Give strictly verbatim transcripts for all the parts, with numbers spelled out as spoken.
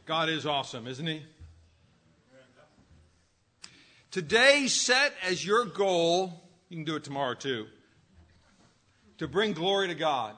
God is awesome, isn't He? Today, set as your goal, you can do it tomorrow too, to bring glory to God.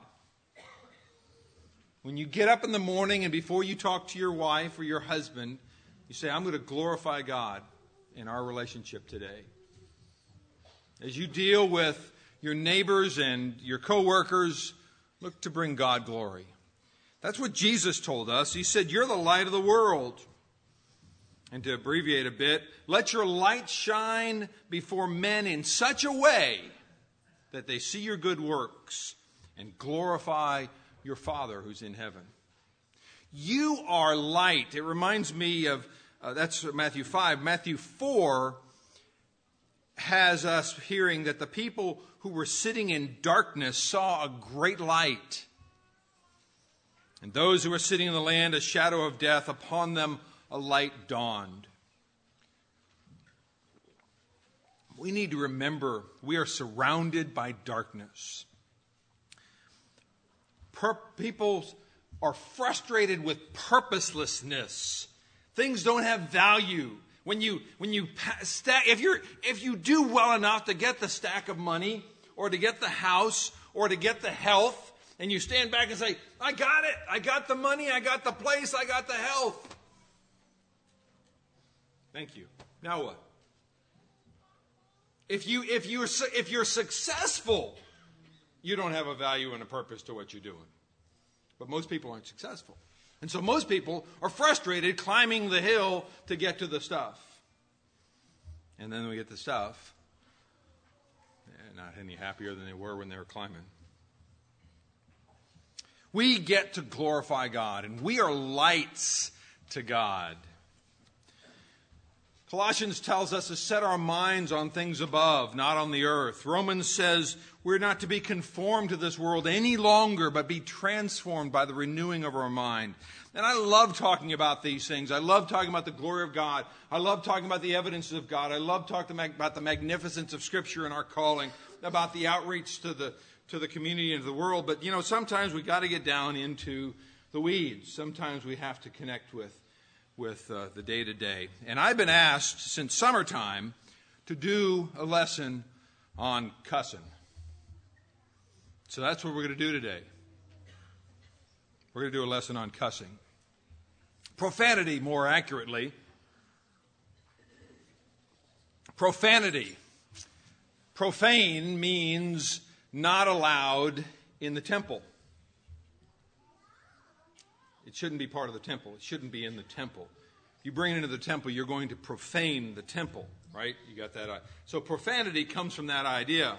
When you get up in the morning and before you talk to your wife or your husband, you say, I'm going to glorify God in our relationship today. As you deal with your neighbors and your coworkers, look to bring God glory. That's what Jesus told us. He said, you're the light of the world. And to abbreviate a bit, let your light shine before men in such a way that they see your good works and glorify your Father who's in heaven. You are light. It reminds me of, uh, that's Matthew five. Matthew four has us hearing that the people who were sitting in darkness saw a great light. And those who were sitting in the land, a shadow of death, upon them a light dawned. We need to remember we are surrounded by darkness. Per- people are frustrated with purposelessness. Things don't have value. When you when you stack, if you're if you do well enough to get the stack of money or to get the house or to get the health, and you stand back and say, I got it. I got the money. I got the place. I got the health. Thank you. Now what? If you if you if you're successful, you don't have a value and a purpose to what you're doing. But most people aren't successful. And so most people are frustrated climbing the hill to get to the stuff. And then we get the stuff, they're not any happier than they were when they were climbing. We get to glorify God, and we are lights to God. Colossians tells us to set our minds on things above, not on the earth. Romans says we're not to be conformed to this world any longer, but be transformed by the renewing of our mind. And I love talking about these things. I love talking about the glory of God. I love talking about the evidences of God. I love talking about the magnificence of Scripture and our calling, about the outreach to the to the community and to the world. But, you know, sometimes we got to get down into the weeds. Sometimes we have to connect with with uh, the day-to-day. And I've been asked since summertime to do a lesson on cussing. So that's what we're going to do today. We're going to do a lesson on cussing. Profanity, more accurately. Profanity. Profane means not allowed in the temple. It shouldn't be part of the temple. It shouldn't be in the temple. If you bring it into the temple, you're going to profane the temple, right? You got that? So profanity comes from that idea.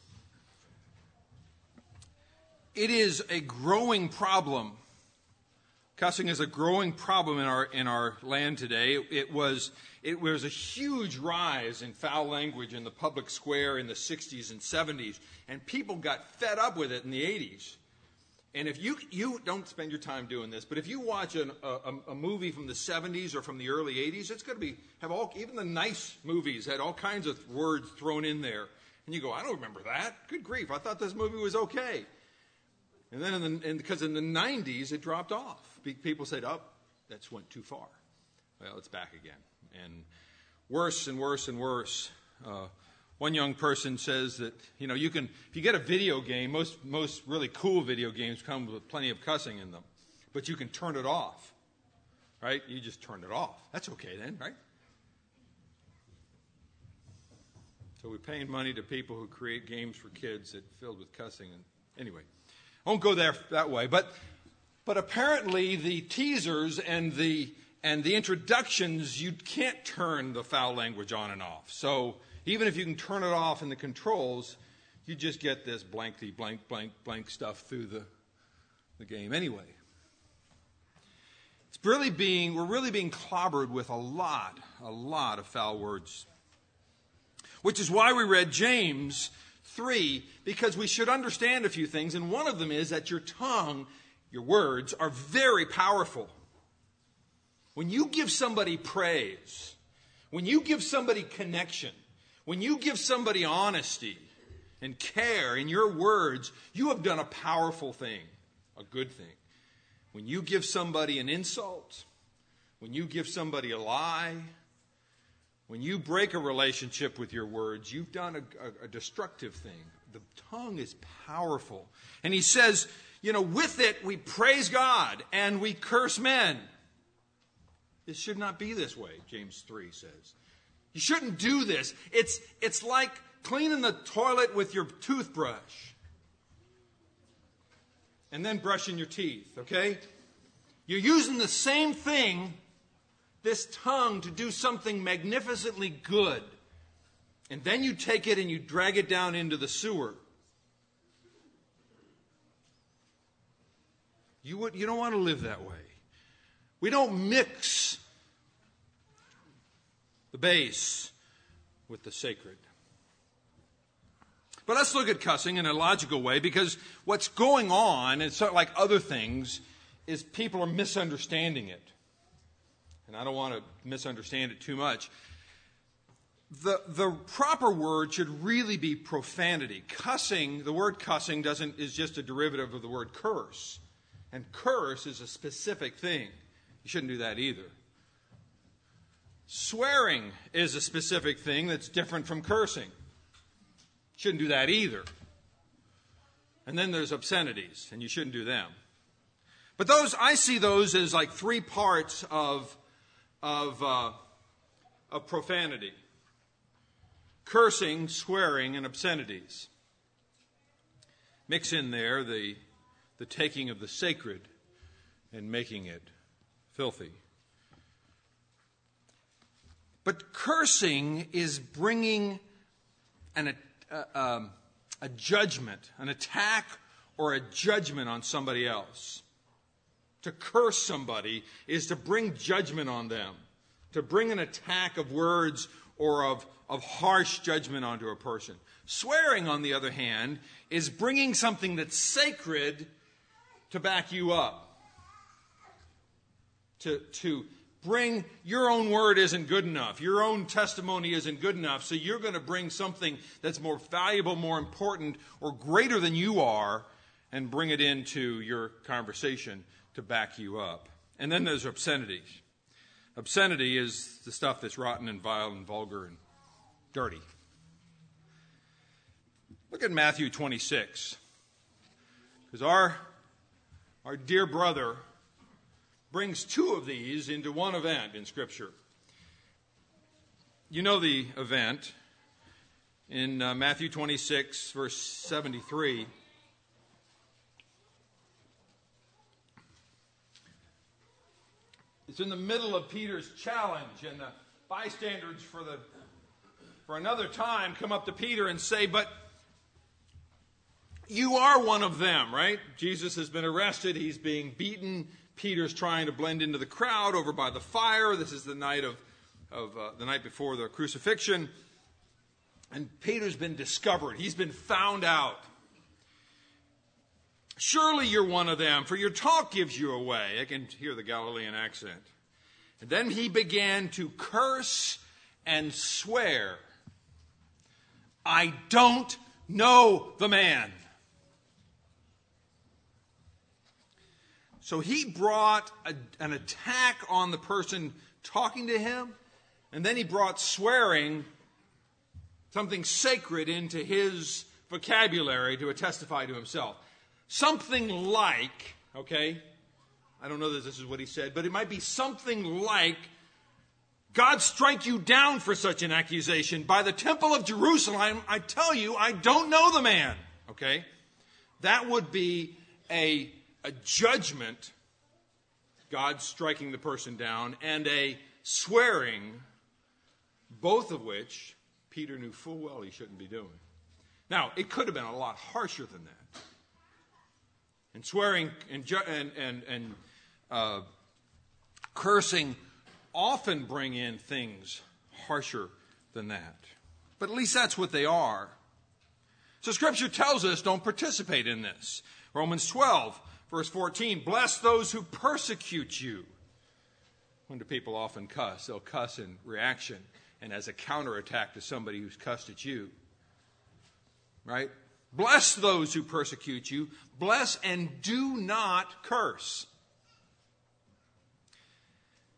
It is a growing problem. Cussing is a growing problem in our in our land today. It, it was it was a huge rise in foul language in the public square in the sixties and seventies, and people got fed up with it in the eighties. And if you you don't spend your time doing this, but if you watch an, a, a movie from the seventies or from the early eighties, it's going to be have all even the nice movies had all kinds of words thrown in there, and you go, I don't remember that. Good grief, I thought this movie was okay. And then, in the, and because in the nineties, it dropped off. People said, oh, that's went too far. Well, it's back again. And worse and worse and worse. Uh, one young person says that, you know, you can, if you get a video game, most, most really cool video games come with plenty of cussing in them. But you can turn it off, right? You just turn it off. That's okay then, right? So we're paying money to people who create games for kids that filled with cussing. And anyway. I won't go there that way, but but apparently the teasers and the and the introductions, you can't turn the foul language on and off. So even if you can turn it off in the controls, you just get this blankety blank blank blank stuff through the the game anyway. It's really being we're really being clobbered with a lot, a lot of foul words. Which is why we read James three, because we should understand a few things, and one of them is that your tongue, your words, are very powerful. When you give somebody praise, when you give somebody connection, when you give somebody honesty and care in your words, you have done a powerful thing, a good thing. When you give somebody an insult, when you give somebody a lie, when you break a relationship with your words, you've done a, a, a destructive thing. The tongue is powerful. And he says, you know, with it we praise God and we curse men. It should not be this way, James three says. You shouldn't do this. It's, it's like cleaning the toilet with your toothbrush and then brushing your teeth, okay? You're using the same thing, this tongue, to do something magnificently good. And then you take it and you drag it down into the sewer. You, would, you don't want to live that way. We don't mix the base with the sacred. But let's look at cussing in a logical way, because what's going on, and sort of like other things, is people are misunderstanding it. And I don't want to misunderstand it too much. The, the proper word should really be profanity. Cussing, the word cussing doesn't is just a derivative of the word curse. And curse is a specific thing. You shouldn't do that either. Swearing is a specific thing that's different from cursing. Shouldn't do that either. And then there's obscenities, and you shouldn't do them. But those, I see those as like three parts of, of, uh, of profanity. Cursing, swearing, and obscenities. Mix in there the, the taking of the sacred and making it filthy. But cursing is bringing an, uh, um, a judgment, an attack or a judgment on somebody else. To curse somebody is to bring judgment on them, to bring an attack of words or of, of harsh judgment onto a person. Swearing, on the other hand, is bringing something that's sacred to back you up. To, to bring your own word isn't good enough. Your own testimony isn't good enough. So you're going to bring something that's more valuable, more important, or greater than you are, and bring it into your conversation to back you up. And then there's obscenity. Obscenity is the stuff that's rotten and vile and vulgar and dirty. Look at Matthew twenty-six. Because our, our dear brother brings two of these into one event in Scripture. You know the event in uh, Matthew twenty-six, verse seventy-three. It's in the middle of Peter's challenge, and the bystanders for the for another time come up to Peter and say, but you are one of them, right? Jesus has been arrested. He's being beaten. Peter's trying to blend into the crowd over by the fire. This is the night of, of uh, the night before the crucifixion. And Peter's been discovered. He's been found out. Surely you're one of them, for your talk gives you away. I can hear the Galilean accent. And then he began to curse and swear. I don't know the man. So he brought a, an attack on the person talking to him, and then he brought swearing, something sacred, into his vocabulary to testify to himself. Something like, okay, I don't know that this is what he said, but it might be something like, God strike you down for such an accusation. By the temple of Jerusalem, I tell you, I don't know the man. Okay? That would be a, a judgment, God striking the person down, and a swearing, both of which Peter knew full well he shouldn't be doing. Now, it could have been a lot harsher than that. And swearing and, ju- and, and, and uh, cursing often bring in things harsher than that. But at least that's what they are. So Scripture tells us don't participate in this. Romans twelve, verse fourteen, bless those who persecute you. When do people often cuss? They'll cuss in reaction and as a counterattack to somebody who's cussed at you. Right? Bless those who persecute you. Bless and do not curse.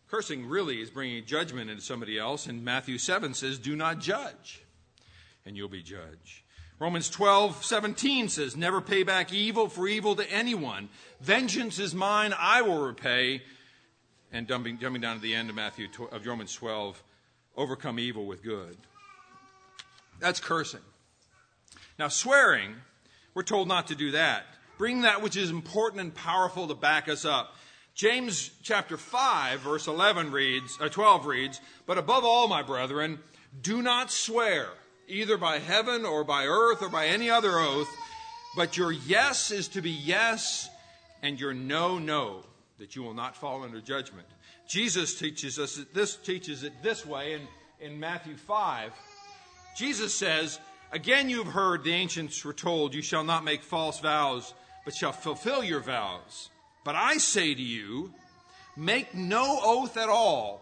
Cursing really is bringing judgment into somebody else. And Matthew seven says, do not judge, and you'll be judged. Romans twelve seventeen says, never pay back evil for evil to anyone. Vengeance is mine, I will repay. And jumping, jumping down to the end of Matthew of Romans twelve, overcome evil with good. That's cursing. Now, swearing, we're told not to do that. Bring that which is important and powerful to back us up. James chapter five, verse eleven reads, or twelve reads, but above all, my brethren, do not swear, either by heaven or by earth or by any other oath, but your yes is to be yes, and your no, no, that you will not fall under judgment. Jesus teaches us this teaches it this way in, in Matthew five. Jesus says, again you've heard the ancients were told, you shall not make false vows, but shall fulfill your vows. But I say to you, make no oath at all.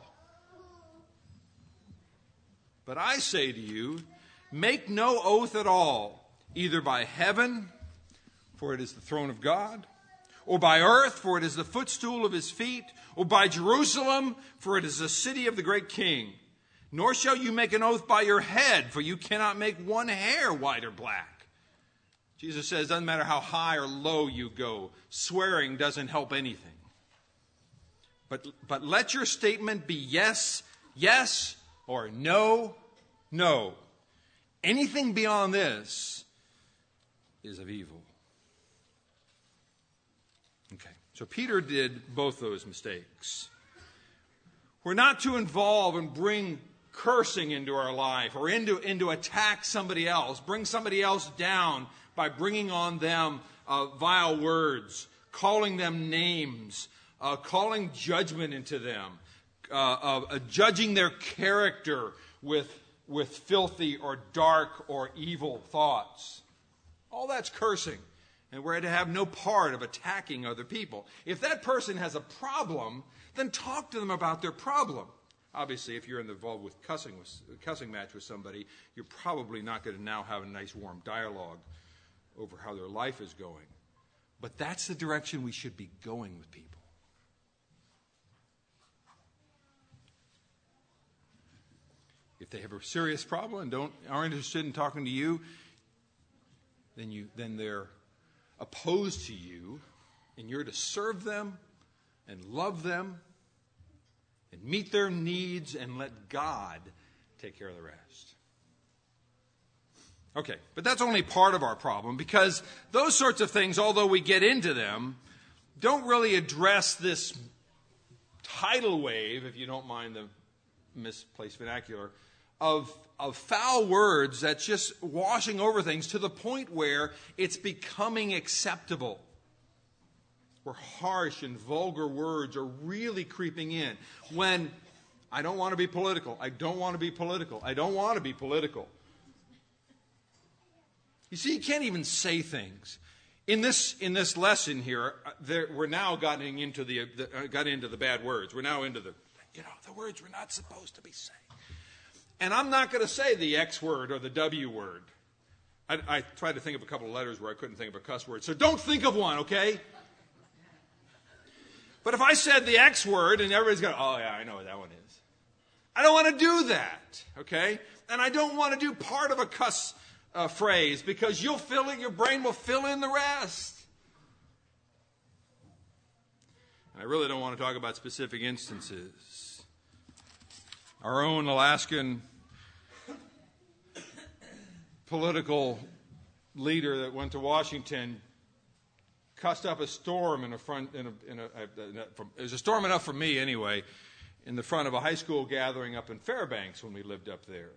But I say to you, make no oath at all, either by heaven, for it is the throne of God, or by earth, for it is the footstool of his feet, or by Jerusalem, for it is the city of the great king. Nor shall you make an oath by your head, for you cannot make one hair white or black. Jesus says, doesn't matter how high or low you go, swearing doesn't help anything. But, but let your statement be yes, yes, or no, no. Anything beyond this is of evil. Okay, so Peter did both those mistakes. We're not to involve and bring cursing into our life or into, into attack somebody else, bring somebody else down by bringing on them uh, vile words, calling them names, uh, calling judgment into them, uh, uh, judging their character with, with filthy or dark or evil thoughts. All that's cursing. And we're to have no part of attacking other people. If that person has a problem, then talk to them about their problem. Obviously, if you're involved with cussing, with a cussing match with somebody, you're probably not going to now have a nice warm dialogue over how their life is going. But that's the direction we should be going with people. If they have a serious problem and don't aren't interested in talking to you, then you then they're opposed to you, and you're to serve them and love them and meet their needs and let God take care of the rest. Okay, but that's only part of our problem, because those sorts of things, although we get into them, don't really address this tidal wave, if you don't mind the misplaced vernacular, of, of foul words that's just washing over things to the point where it's becoming acceptable. Where harsh and vulgar words are really creeping in. When, I don't want to be political, I don't want to be political, I don't want to be political. You see, you can't even say things. In this in this lesson here, there, we're now getting into the, the uh, got into the bad words. We're now into the you know the words we're not supposed to be saying. And I'm not going to say the X word or the W word. I, I tried to think of a couple of letters where I couldn't think of a cuss word. So don't think of one, okay? But if I said the X word and everybody's going, oh yeah, I know what that one is. I don't want to do that, okay? And I don't want to do part of a cuss uh, phrase, because you'll fill it, your brain will fill in the rest. And I really don't want to talk about specific instances. Our own Alaskan political leader that went to Washington cussed up a storm in a front. In a, in a, it was a storm enough for me anyway, in the front of a high school gathering up in Fairbanks when we lived up there.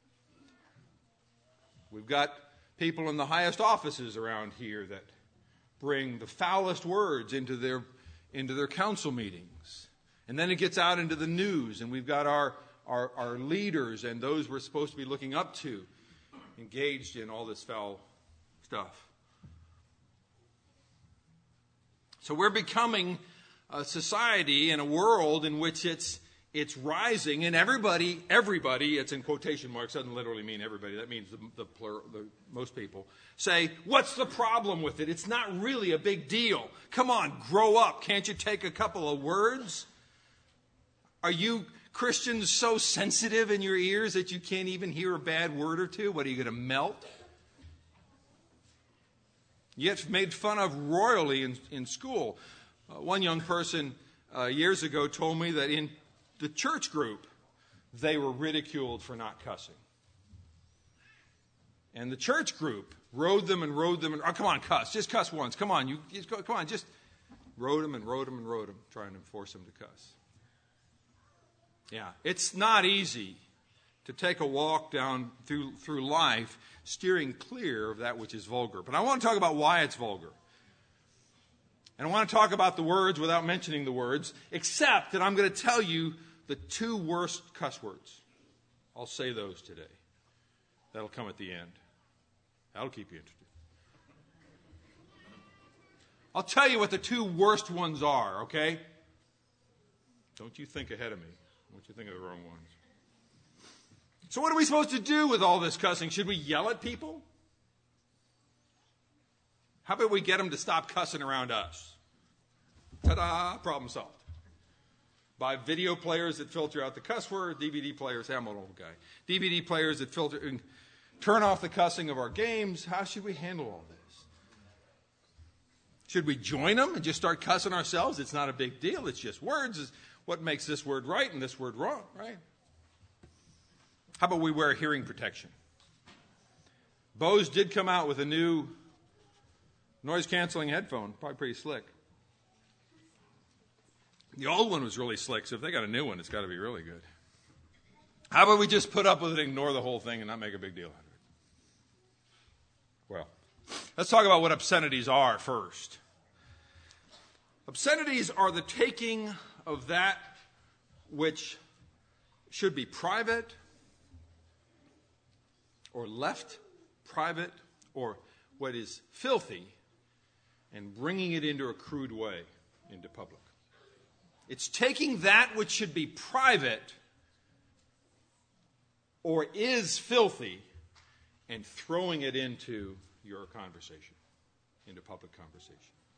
We've got people in the highest offices around here that bring the foulest words into their into their council meetings, and then it gets out into the news, and we've got our our, our leaders and those we're supposed to be looking up to engaged in all this foul stuff. So we're becoming a society and a world in which it's it's rising, and everybody, everybody, it's in quotation marks, doesn't literally mean everybody, that means the, the, plural, the most people, say, what's the problem with it? It's not really a big deal. Come on, grow up. Can't you take a couple of words? Are you Christians so sensitive in your ears that you can't even hear a bad word or two? What, are you going to melt? You get made fun of royally in, in school. Uh, one young person uh, years ago told me that in the church group, they were ridiculed for not cussing. And the church group rode them and rode them and, oh, come on, cuss. Just cuss once. Come on, you, just go, come on, just rode them and rode them and rode them, trying to force them to cuss. Yeah, it's not easy to take a walk down through through life steering clear of that which is vulgar. But I want to talk about why it's vulgar. And I want to talk about the words without mentioning the words, except that I'm going to tell you the two worst cuss words. I'll say those today. That'll come at the end. That'll keep you interested. I'll tell you what the two worst ones are, okay? Don't you think ahead of me. Don't you think of the wrong ones. So what are we supposed to do with all this cussing? Should we yell at people? How about we get them to stop cussing around us? Ta-da! Problem solved. Buy video players that filter out the cuss word, D V D players, I'm an old guy. D V D players that filter and turn off the cussing of our games. How should we handle all this? Should we join them and just start cussing ourselves? It's not a big deal. It's just words. It's what makes this word right and this word wrong, right? How about we wear hearing protection? Bose did come out with a new noise-canceling headphone, probably pretty slick. The old one was really slick, so if they got a new one, it's got to be really good. How about we just put up with it, ignore the whole thing, and not make a big deal out of it? Well, let's talk about what obscenities are first. Obscenities are the taking of that which should be private or left private or what is filthy and bringing it into a crude way into public. It's taking that which should be private or is filthy and throwing it into your conversation, into public conversation,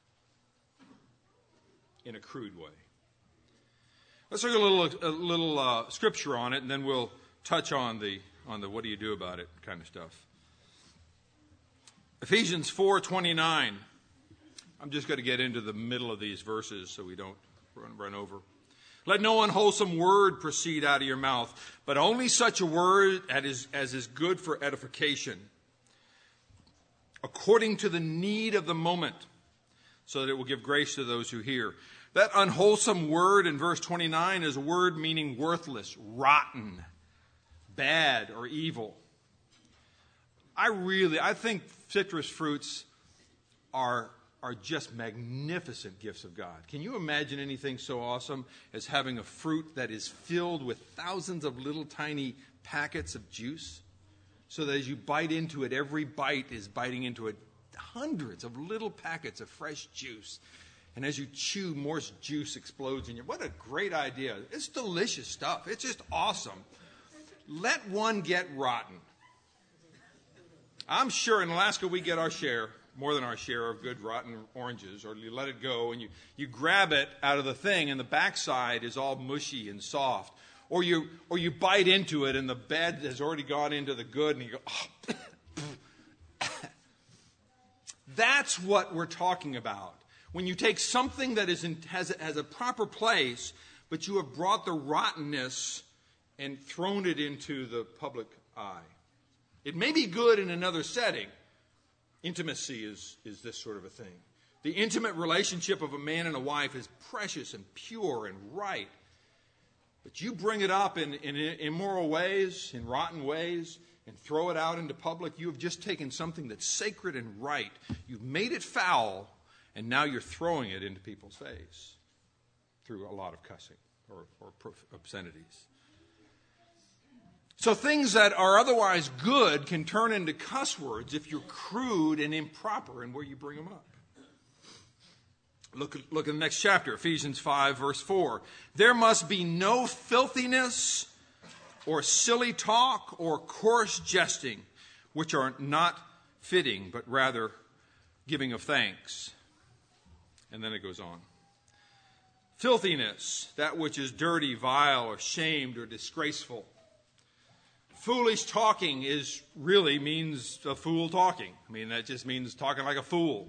in a crude way. Let's look at a little, a little uh, scripture on it, and then we'll touch on the on the what do you do about it kind of stuff. Ephesians four twenty-nine. I'm just going to get into the middle of these verses so we don't run, run over. Let no unwholesome word proceed out of your mouth, but only such a word as is, as is good for edification, according to the need of the moment, so that it will give grace to those who hear. That unwholesome word in verse twenty-nine is a word meaning worthless, rotten, bad, or evil. I really, I think citrus fruits are, are just magnificent gifts of God. Can you imagine anything so awesome as having a fruit that is filled with thousands of little tiny packets of juice? So that as you bite into it, every bite is biting into it hundreds of little packets of fresh juice. And as you chew, more juice explodes in you. What a great idea. It's delicious stuff. It's just awesome. Let one get rotten. I'm sure in Alaska we get our share, more than our share of good rotten oranges. Or you let it go and you, you grab it out of the thing and the backside is all mushy and soft. Or you or you bite into it and the bad has already gone into the good and you go, oh. That's what we're talking about. When you take something that is in, has, has a proper place, but you have brought the rottenness and thrown it into the public eye. It may be good in another setting. Intimacy is, is this sort of a thing. The intimate relationship of a man and a wife is precious and pure and right. But you bring it up in, in immoral ways, in rotten ways, and throw it out into public, you have just taken something that's sacred and right. You've made it foul, and now you're throwing it into people's face through a lot of cussing or, or obscenities. So things that are otherwise good can turn into cuss words if you're crude and improper in where you bring them up. Look, look at the next chapter, Ephesians five, verse four. There must be no filthiness or silly talk or coarse jesting, which are not fitting, but rather giving of thanks. And then it goes on. Filthiness, that which is dirty, vile, or shamed, or disgraceful. Foolish talking is really means a fool talking. I mean, that just means talking like a fool.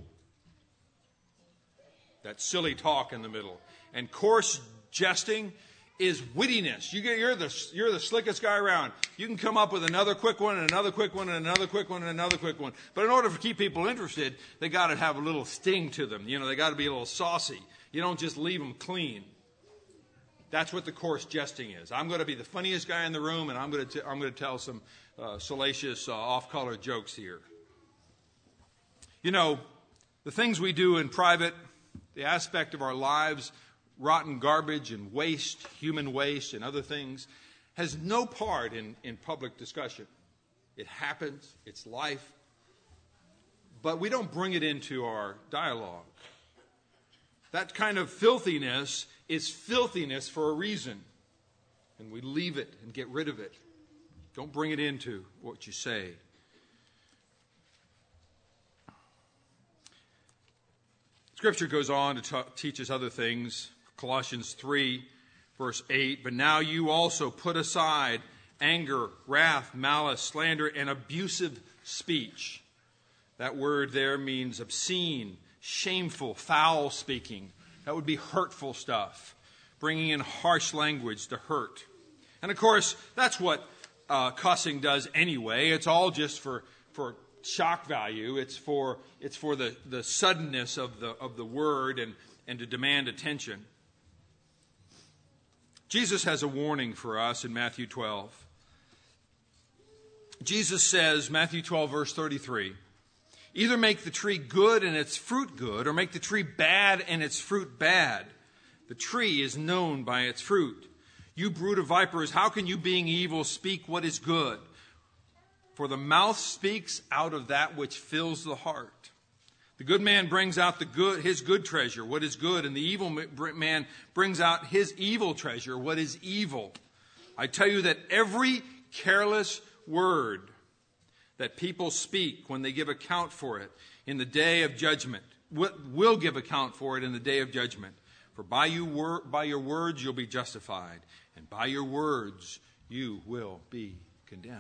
That silly talk in the middle. And coarse jesting is wittiness. You get, you're the you're the slickest guy around. You can come up with another quick one and another quick one and another quick one and another quick one. But in order to keep people interested, they got to have a little sting to them. You know, they got to be a little saucy. You don't just leave them clean. That's what the coarse jesting is. I'm going to be the funniest guy in the room, and I'm going to t- I'm going to tell some uh, salacious, uh, off-color jokes here. You know, the things we do in private, the aspect of our lives, rotten garbage and waste, human waste and other things, has no part in, in public discussion. It happens. It's life. But we don't bring it into our dialogue. That kind of filthiness is filthiness for a reason. And we leave it and get rid of it. Don't bring it into what you say. Scripture goes on to t- teach us other things. Colossians three, verse eight. But now you also put aside anger, wrath, malice, slander, and abusive speech. That word there means obscene, shameful, foul speaking. That would be hurtful stuff, bringing in harsh language to hurt. And of course, that's what uh, cussing does anyway. It's all just for for shock value. It's for it's for the, the suddenness of the of the word and, and to demand attention. Jesus has a warning for us in Matthew twelve. Jesus says, Matthew twelve, verse thirty-three, either make the tree good and its fruit good, or make the tree bad and its fruit bad. The tree is known by its fruit. You brood of vipers, how can you, being evil, speak what is good? For the mouth speaks out of that which fills the heart. The good man brings out the good, his good treasure, what is good, and the evil man brings out his evil treasure, what is evil. I tell you that every careless word that people speak when they give account for it in the day of judgment, will give account for it in the day of judgment. For by, you wor- by your words you'll be justified, and by your words you will be condemned.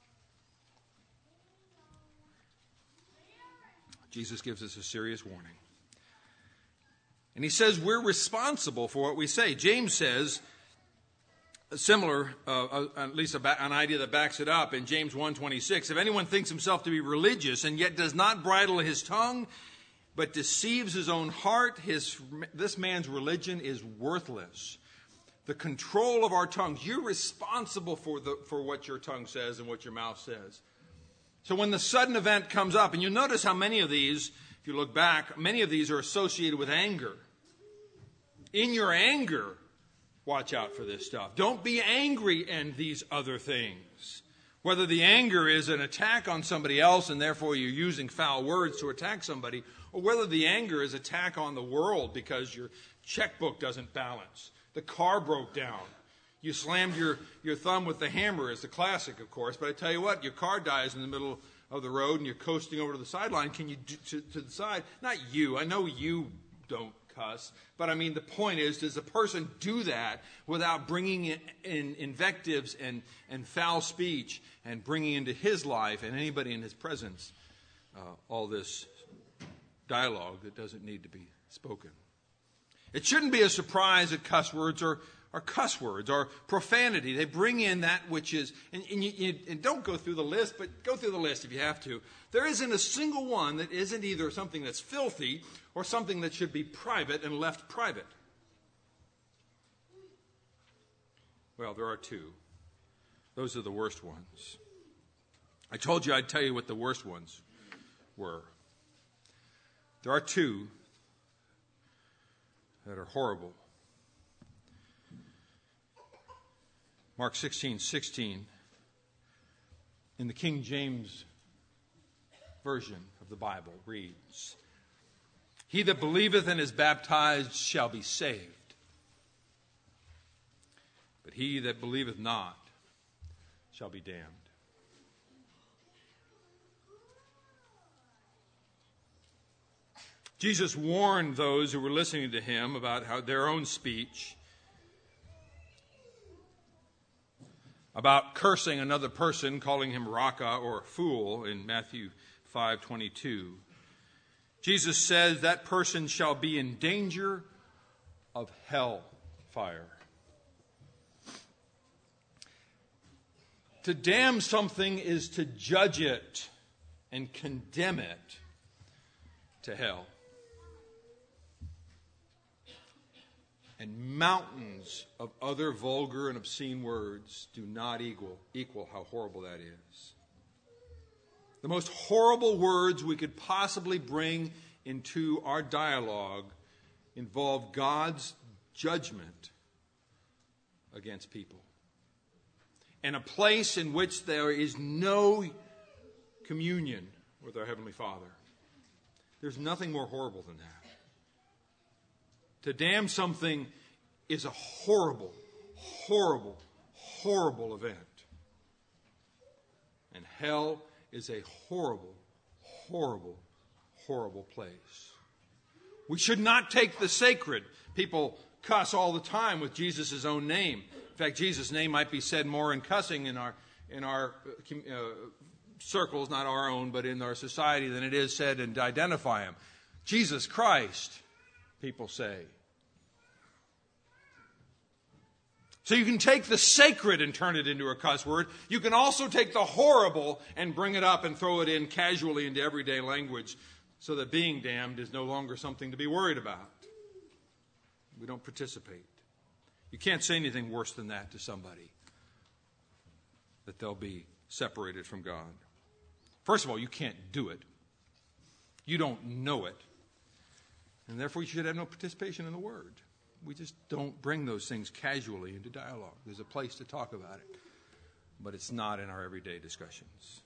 Jesus gives us a serious warning. And he says we're responsible for what we say. James says, a similar, uh, at least a ba- an idea that backs it up in James one twenty-six. If anyone thinks himself to be religious and yet does not bridle his tongue, but deceives his own heart, his, this man's religion is worthless. The control of our tongues, you're responsible for, the, for what your tongue says and what your mouth says. So when the sudden event comes up, and you notice how many of these, if you look back, many of these are associated with anger. In your anger, watch out for this stuff. Don't be angry and these other things. Whether the anger is an attack on somebody else and therefore you're using foul words to attack somebody, or whether the anger is attack on the world because your checkbook doesn't balance, the car broke down, you slammed your, your thumb with the hammer is the classic, of course. But I tell you what, your car dies in the middle of the road and you're coasting over to the sideline. Can you do, to, to the side? Not you. I know you don't cuss. But I mean, the point is, does a person do that without bringing in, in invectives and, and foul speech and bringing into his life and anybody in his presence uh, all this dialogue that doesn't need to be spoken? It shouldn't be a surprise that cuss words are Are cuss words, or profanity. They bring in that which is, and, and, you, you, and don't go through the list, but go through the list if you have to. There isn't a single one that isn't either something that's filthy or something that should be private and left private. Well, there are two. Those are the worst ones. I told you I'd tell you what the worst ones were. There are two that are horrible. Mark sixteen sixteen, in the King James Version of the Bible, reads, "He that believeth and is baptized shall be saved, but he that believeth not shall be damned." Jesus warned those who were listening to him about how their own speech, about cursing another person, calling him raka or fool in Matthew five twenty-two. Jesus says that person shall be in danger of hell fire. To damn something is to judge it and condemn it to hell. And mountains of other vulgar and obscene words do not equal, equal how horrible that is. The most horrible words we could possibly bring into our dialogue involve God's judgment against people. And a place in which there is no communion with our Heavenly Father. There's nothing more horrible than that. To damn something is a horrible, horrible, horrible event. And hell is a horrible, horrible, horrible place. We should not take the sacred. People cuss all the time with Jesus' own name. In fact, Jesus' name might be said more in cussing in our in our uh, circles, not our own, but in our society than it is said and to identify him. Jesus Christ, people say. So you can take the sacred and turn it into a cuss word. You can also take the horrible and bring it up and throw it in casually into everyday language so that being damned is no longer something to be worried about. We don't participate. You can't say anything worse than that to somebody, that they'll be separated from God. First of all, you can't do it. You don't know it. And therefore, you should have no participation in the Word. We just don't bring those things casually into dialogue. There's a place to talk about it, but it's not in our everyday discussions.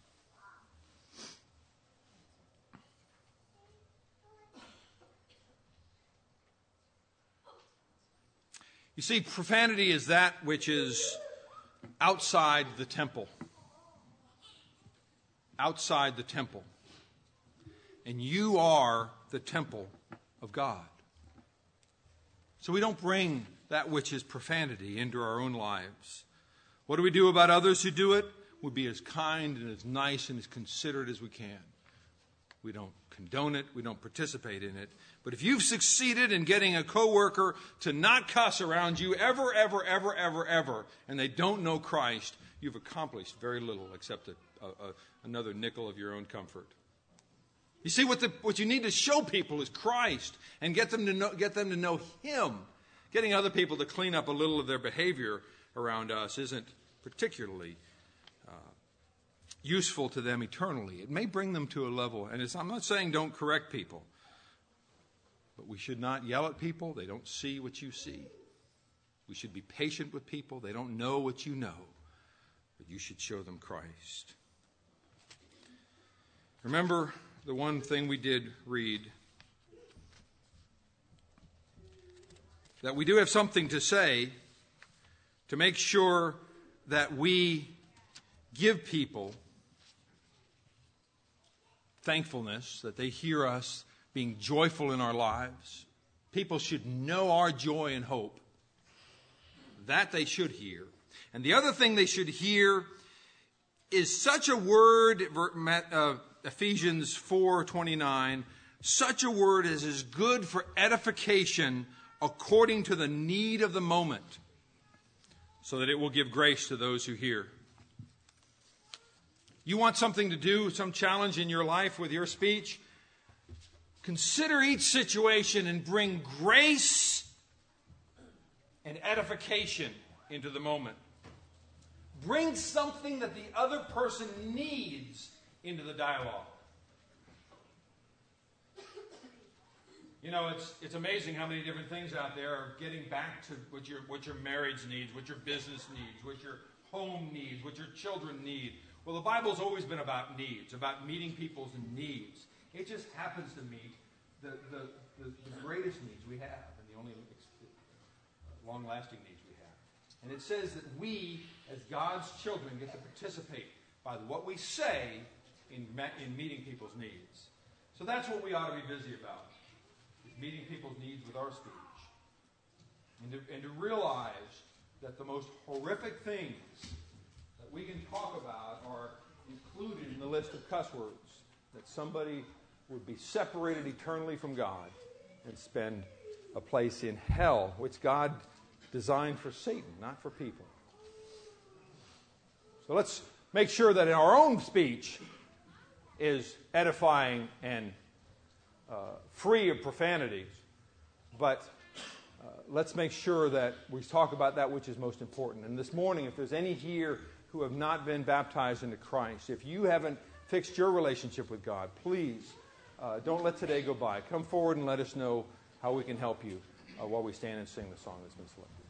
You see, profanity is that which is outside the temple. Outside the temple. And you are the temple of God. So we don't bring that which is profanity into our own lives. What do we do about others who do it? We be as kind and as nice and as considerate as we can. We don't condone it. We don't participate in it. But if you've succeeded in getting a coworker to not cuss around you ever, ever, ever, ever, ever, and they don't know Christ, you've accomplished very little except a, a, a, another nickel of your own comfort. You see, what, the, what you need to show people is Christ and get them to know, get them to know Him. Getting other people to clean up a little of their behavior around us isn't particularly uh, useful to them eternally. It may bring them to a level, and it's, I'm not saying don't correct people, but we should not yell at people. They don't see what you see. We should be patient with people. They don't know what you know, but you should show them Christ. Remember the one thing we did read, that we do have something to say to make sure that we give people thankfulness, that they hear us being joyful in our lives. People should know our joy and hope. That they should hear. And the other thing they should hear is such a word, uh, Ephesians four twenty-nine, such a word as is good for edification according to the need of the moment, so that it will give grace to those who hear. You want something to do, some challenge in your life with your speech? Consider each situation and bring grace and edification into the moment. Bring something that the other person needs into the dialogue. You know, it's it's amazing how many different things out there are getting back to what your what your marriage needs, what your business needs, what your home needs, what your children need. Well, the Bible's always been about needs, about meeting people's needs. It just happens to meet the, the, the, the greatest needs we have and the only long-lasting needs we have. And it says that we, as God's children, get to participate by what we say in, in meeting people's needs. So that's what we ought to be busy about. meeting people's needs with our speech. And to, and to realize that the most horrific things that we can talk about are included in the list of cuss words. That somebody would be separated eternally from God and spend a place in hell, which God designed for Satan, not for people. So let's make sure that in our own speech is edifying and uh, free of profanities. But uh, let's make sure that we talk about that which is most important. And this morning, if there's any here who have not been baptized into Christ, if you haven't fixed your relationship with God, please uh, don't let today go by. Come forward and let us know how we can help you uh, while we stand and sing the song that's been selected.